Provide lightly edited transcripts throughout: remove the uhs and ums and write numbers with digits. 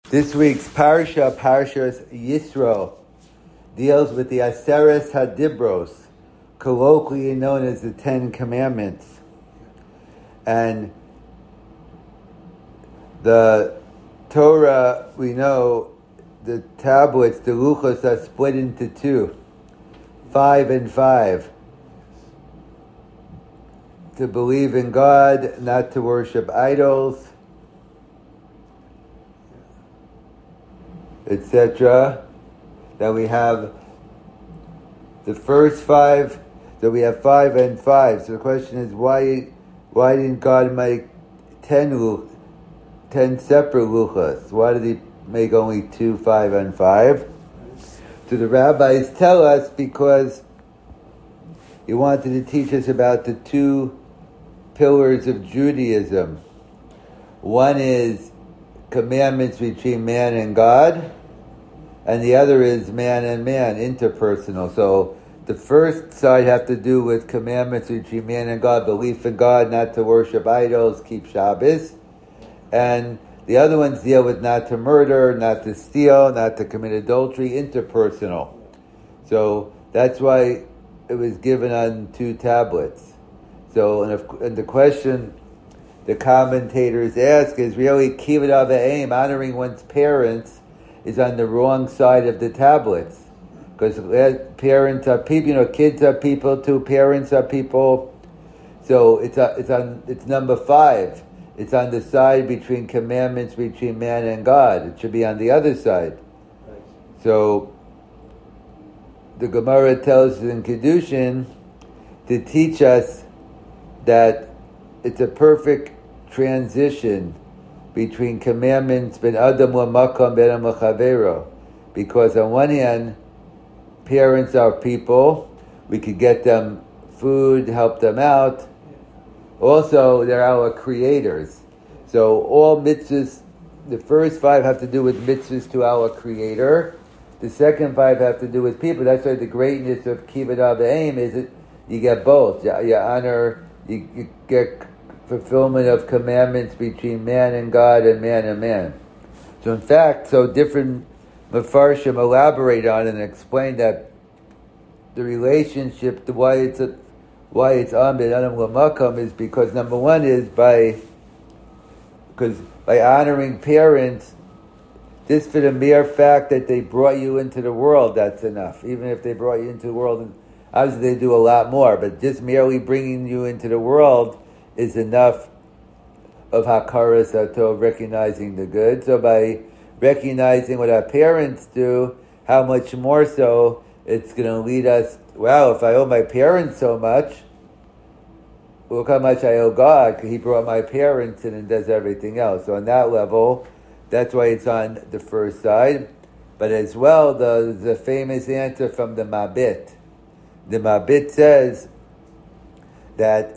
This week's Parashas Yisro, deals with the Aseres Hadibros, colloquially known as the Ten Commandments. And the Torah, we know, the tablets, the luchos, are split into two, 5 and 5. To believe in God, not to worship idols, etc. Then we have the first 5. So we have 5 and 5. So the question is, why didn't God make 10 separate luchos? Why did he make only 2, 5, and 5? So the rabbis tell us because he wanted to teach us about the two pillars of Judaism. One is commandments between man and God, and the other is man and man, interpersonal. So the first side have to do with commandments between man and God, belief in God, not to worship idols, keep Shabbos. And the other ones deal with not to murder, not to steal, not to commit adultery, interpersonal. So that's why it was given on 2 tablets. So, and the question the commentators ask is really kibbud av v'em, honoring one's parents, is on the wrong side of the tablets. Because parents are people, kids are people too, parents are people. So it's number 5. It's on the side between commandments between man and God. It should be on the other side. So the Gemara tells us in Kedushin to teach us that it's a perfect transition between commandments ben adam lamakom ben adam l'chavero, because on one hand, parents are people. We could get them food, help them out. Also, they're our creators. So all mitzvahs, the first 5 have to do with mitzvahs to our Creator. The second 5 have to do with people. That's why the greatness of kibbud av v'em is that you get both. You honor, you get fulfillment of commandments between man and God and man. So in fact, different Mefarshim elaborate on it and explain that the relationship to why it's on ben adam l'makom is because number 1 is by honoring parents, just for the mere fact that they brought you into the world, that's enough. Even if they brought you into the world, and obviously they do a lot more, but just merely bringing you into the world is enough of hakaras hatov, recognizing the good. So by recognizing what our parents do, how much more so it's going to lead us, wow, if I owe my parents so much, look how much I owe God. He brought my parents in and does everything else. So on that level, that's why it's on the first side. But as well, the famous answer from the Mabit. The Mabit says that,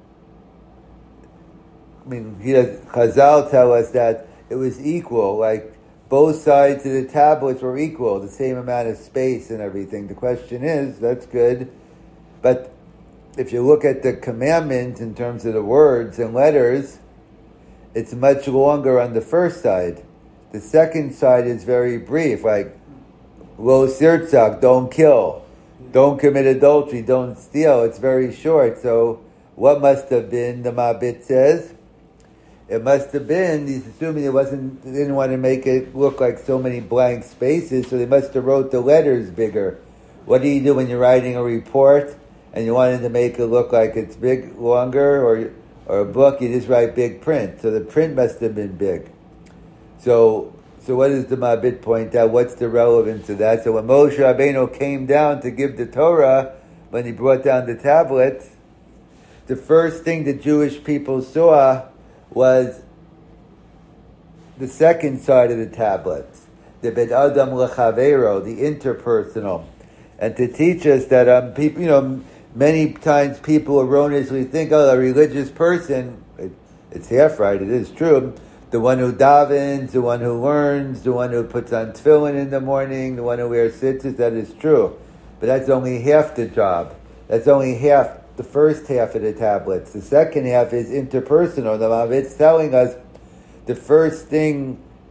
Chazal tell us that it was equal, like both sides of the tablets were equal, the same amount of space and everything. The question is, that's good, but if you look at the commandments in terms of the words and letters, it's much longer on the first side. The second side is very brief, like lo sirtzak, don't kill, don't commit adultery, don't steal. It's very short. So what must have been, the Mabit says? It must have been, he's assuming they didn't want to make it look like so many blank spaces, so they must have wrote the letters bigger. What do you do when you're writing a report and you wanted to make it look like it's big, longer, or a book, you just write big print. So the print must have been big. So what does the Mabit point out? What's the relevance of that? So when Moshe Rabbeinu came down to give the Torah, when he brought down the tablets, the first thing the Jewish people saw was the second side of the tablets, the ben adam l'chavero, the interpersonal, and to teach us that people, many times people erroneously think, a religious person, it's half right, it is true, the one who davens, the one who learns, the one who puts on tefillin in the morning, the one who wears tzitzis, that is true, but that's only half the job. That's only half. The first half of the tablets. The second half is interpersonal. The Mabit's telling us the first thing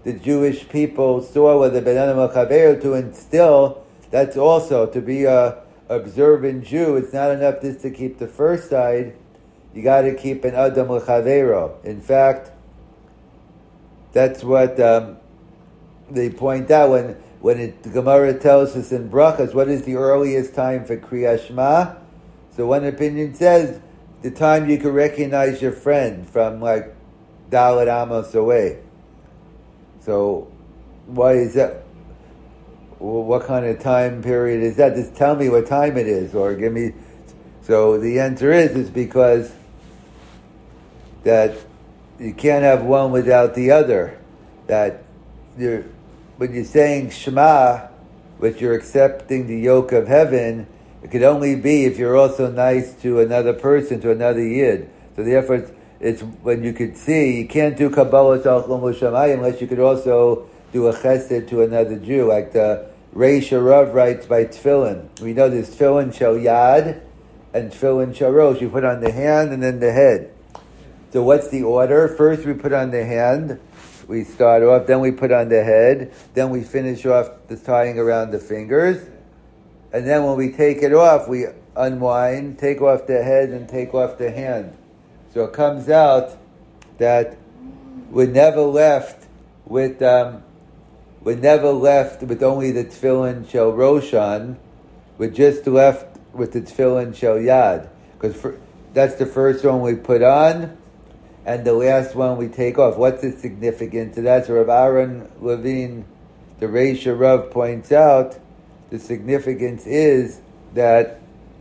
the Jewish people saw with the Ben Adam L'Chaveiro to instill. That's also to be a observant Jew. It's not enough just to keep the first side. You got to keep an Adam L'Chaveiro. In fact, that's what they point out when the Gemara tells us in Brachas, what is the earliest time for Kriyas Shema? So one opinion says the time you can recognize your friend from like Dalet Amos away. So why is that? What kind of time period is that? Just tell me what time it is, or give me. So the answer is because that you can't have one without the other. That when you're saying Shema, which you're accepting the yoke of heaven, it could only be if you're also nice to another person, to another Yid. So therefore, it's when you could see, you can't do Kabbalah Salchum Shamayim unless you could also do a chesed to another Jew, like the Reish Rav writes by Tefillin. We know there's Tefillin Shel Yad and Tefillin Shel Rosh. You put on the hand and then the head. So what's the order? First we put on the hand, we start off, then we put on the head, then we finish off the tying around the fingers, and then when we take it off, we unwind, take off the head and take off the hand. So it comes out that we're never left with only the Tefillin Shel Roshan. We're just left with the Tefillin Shel Yad, because that's the first one we put on, and the last one we take off. What's the significance of that? So Rav Aaron Levine, the Reish Rav, points out the significance is that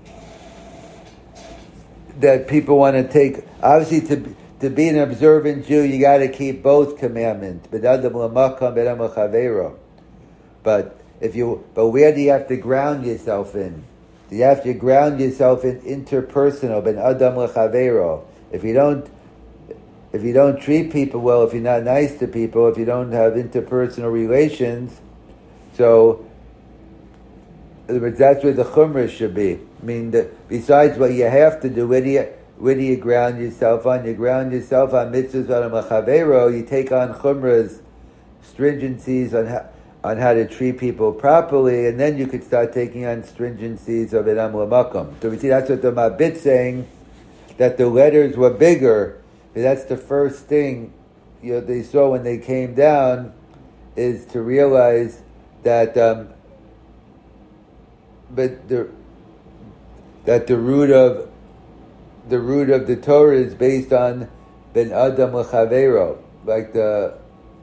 people want to take, obviously to be an observant Jew, you got to keep both commandments. But where do you have to ground yourself in? You have to ground yourself in interpersonal, ben adam l'chaveiro. If you don't treat people well, if you're not nice to people, if you don't have interpersonal relations, so in other words, that's where the chumrah should be. I mean, besides what you have to do, where do you ground yourself on? You ground yourself on mitzvahs on l'chaveiro. You take on chumras, stringencies on how to treat people properly, and then you could start taking on stringencies of Edam L'Makom. So we see that's what the Mabit's saying, that the letters were bigger. That's the first thing they saw when they came down, is to realize that that the root of the Torah is based on ben adam l'chaveiro, like the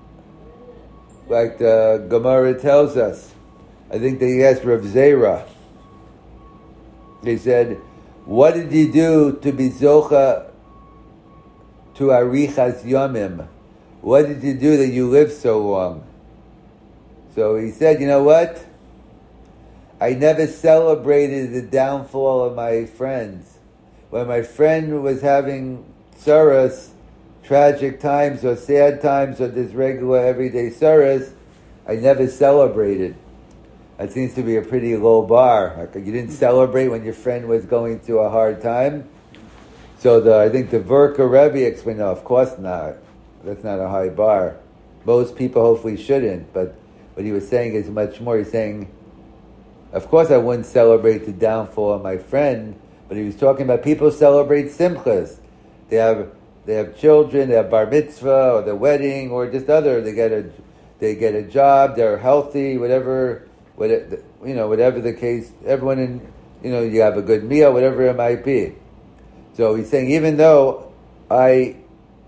Gemara tells us. I think they asked Rav Zera. They said, "What did you do to be zocha to arichas yomim? What did you do that you lived so long?" So he said, "You know what? I never celebrated the downfall of my friends. When my friend was having tsaras, tragic times or sad times or just regular everyday tsaras, I never celebrated." That seems to be a pretty low bar. Like, you didn't celebrate when your friend was going through a hard time. So I think the Verka Rebbe explained, no, of course not. That's not a high bar. Most people hopefully shouldn't, but what he was saying is much more. He's saying, of course I wouldn't celebrate the downfall of my friend, but he was talking about people celebrate simchas. They have children, they have bar mitzvah, or the wedding, or just other. They get a job, they're healthy, whatever the case. Everyone you have a good meal, whatever it might be. So he's saying, even though I'm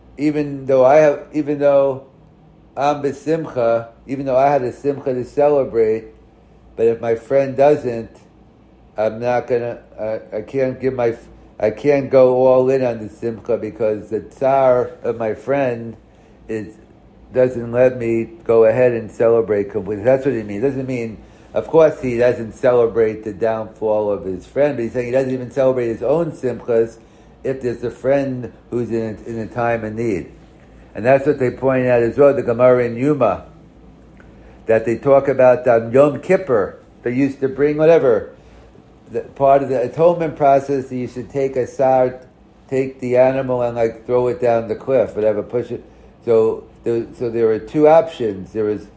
besimcha, even though I had a simcha to celebrate, but if my friend doesn't, I'm not gonna. I can't go all in on the simcha, because the tsar of my friend doesn't let me go ahead and celebrate completely. That's what it means. It doesn't mean, of course, he doesn't celebrate the downfall of his friend, but he's saying he doesn't even celebrate his own simchas if there's a friend who's in a time of need. And that's what they point out as well, the Gemara in Yuma, that they talk about Yom Kippur. They used to bring whatever, part of the atonement process, they used to take the animal and throw it down the cliff, whatever, push it. So so there were two options. There was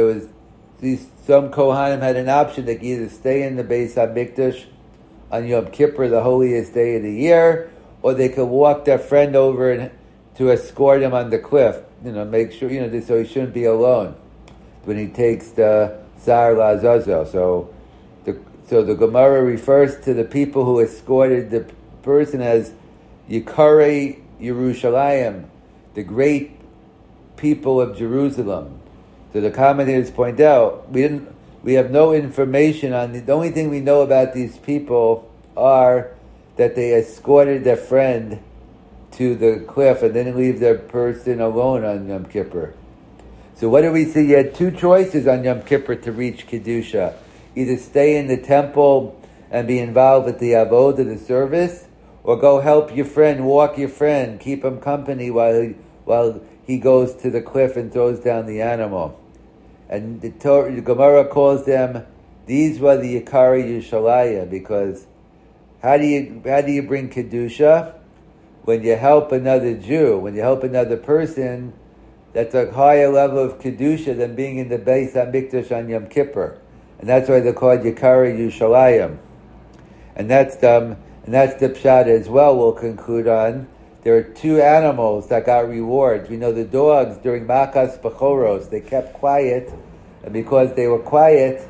some Kohanim had an option. They could either stay in the Beis HaMikdash on Yom Kippur, the holiest day of the year, or they could walk their friend over to escort him on the cliff. Make sure so he shouldn't be alone when he takes the Sar L'Azazel. So the Gemara refers to the people who escorted the person as Yikarei Yerushalayim, the great people of Jerusalem. So the commentators point out we have no information on the only thing we know about these people are that they escorted their friend to the cliff and then leave their person alone on Yom Kippur. So what do we see? You had two choices on Yom Kippur to reach Kedusha. Either stay in the temple and be involved with the avodah, the service, or go help your friend, walk your friend, keep him company while he goes to the cliff and throws down the animal. And the Gemara calls them, these were the Yikari Yushalaya, because how do you bring Kedusha? When you help another Jew, when you help another person, that's a higher level of Kedusha than being in the Beis HaMikdash on Yom Kippur. And that's why they're called Yikari Yushalayim. And that's the pshat as well we'll conclude on. There are two animals that got rewards. We know the dogs during Makas Bechoros, they kept quiet, and because they were quiet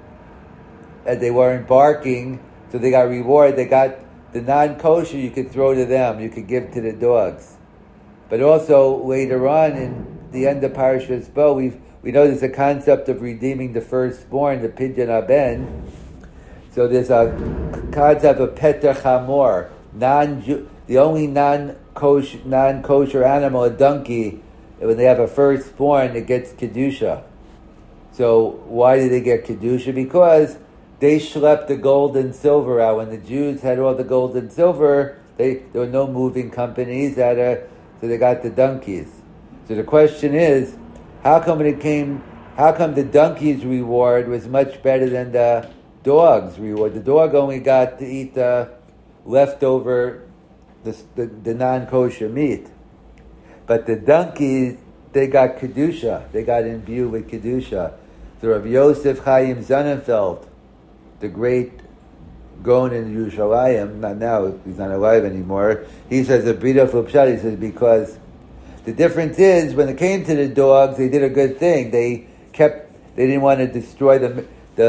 and they weren't barking, so they got reward. They got the non-kosher you could throw to them, you could give to the dogs. But also later on in the end of Parashas Bo, we know there's a concept of redeeming the firstborn, the pidyon haben. So there's a concept of Peter Chamor, the only non-kosher animal, a donkey, when they have a firstborn, it gets Kedusha. So why did they get Kedusha? Because they schlepped the gold and silver out. When the Jews had all the gold and silver, there were no moving companies, so they got the donkeys. So the question is, how come the donkey's reward was much better than the dog's reward? The dog only got to eat the leftover, the non-kosher meat. But the donkeys, they got Kedusha. They got imbued with Kedusha. So Rav Yosef Chaim Sonnenfeld, the great Gaon in Yerushalayim, not now, he's not alive anymore, he says a beautiful pshat. He says because the difference is when it came to the dogs, they did a good thing. They didn't want to destroy they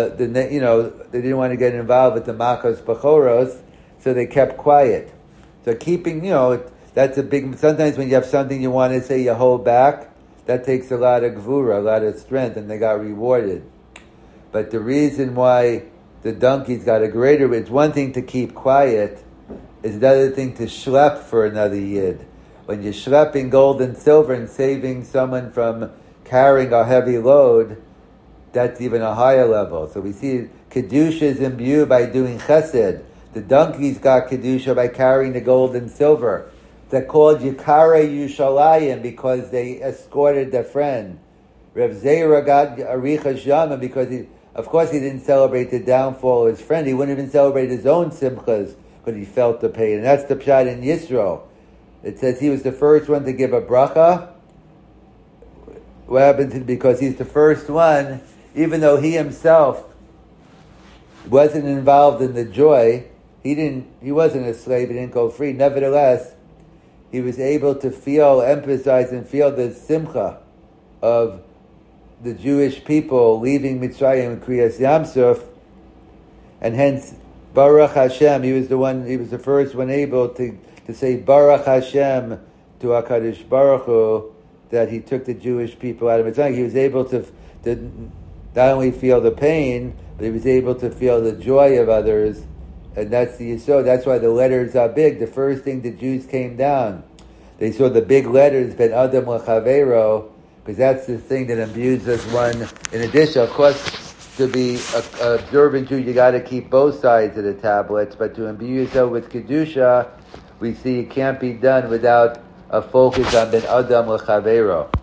didn't want to get involved with the Makas Bechoros, so they kept quiet. So keeping, that's a big, sometimes when you have something you want to say, you hold back, that takes a lot of gvura, a lot of strength, and they got rewarded. But the reason why the donkeys got a greater, it's one thing to keep quiet, it's another thing to schlep for another yid. When you're schlepping gold and silver and saving someone from carrying a heavy load, that's even a higher level. So we see Kedusha is imbued by doing chesed. The donkeys got Kedusha by carrying the gold and silver. They're called Yikare Yushalayim because they escorted their friend. Reb Zera got Aricha Shama because he didn't celebrate the downfall of his friend. He wouldn't even celebrate his own simchas because he felt the pain. And that's the pshat in Yisro. It says he was the first one to give a bracha. What happened? Because he's the first one, even though he himself wasn't involved in the joy, he wasn't a slave, he didn't go free. Nevertheless, he was able to emphasize and feel the simcha of the Jewish people leaving Mitzrayim and Kriyas Yamsuf, and hence Baruch Hashem. He was the first one able to say Baruch Hashem to HaKadosh Baruch Hu that he took the Jewish people out of Mitzrayim. He was able to not only feel the pain, but he was able to feel the joy of others. And that's the yisod. That's why the letters are big. The first thing the Jews came down, they saw the big letters, Ben Adam L'Chavero, because that's the thing that imbues us one. In addition, of course, to be an observant Jew, you got to keep both sides of the tablets. But to imbue yourself with Kedusha, we see it can't be done without a focus on Ben Adam L'Chavero.